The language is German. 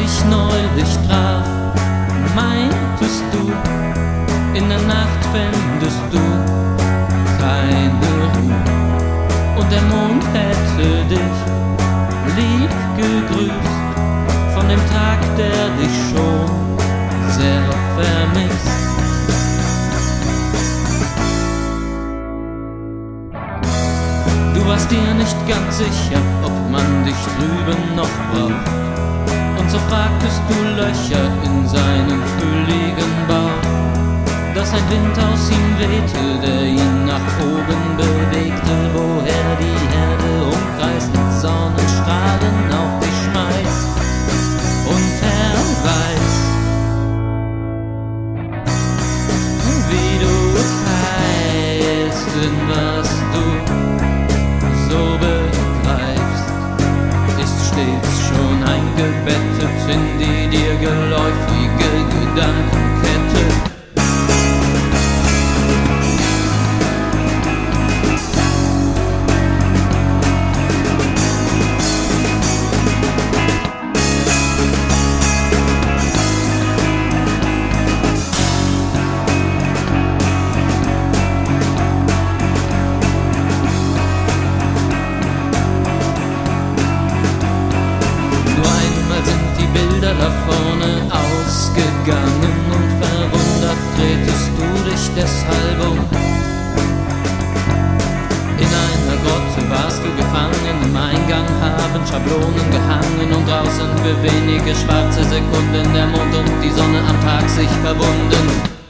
dich neulich traf, meintest du, in der Nacht fändest du keine Ruhe und der Mond hätte dich lieb gegrüßt von dem Tag, der dich schon sehr vermisst. Du warst dir nicht ganz sicher, ob man dich drüben noch braucht, und so fragtest du Löcher in seinen fülligen Bauch, dass ein Wind aus ihm wehte, der ihn nach oben bewegte, woher die Erde umkreist mit Sonnenstrahlen auf dich schmeißt. Und er weiß, wie du heißt, denn was du so begreifst, ist stets schon eingebettet in die dir geläufige Gedankenkette. Da vorne ausgegangen und verwundert drehtest du dich deshalb um. In einer Grotte warst du gefangen, im Eingang haben Schablonen gehangen und draußen für wenige schwarze Sekunden der Mond und die Sonne am Tag sich verbunden.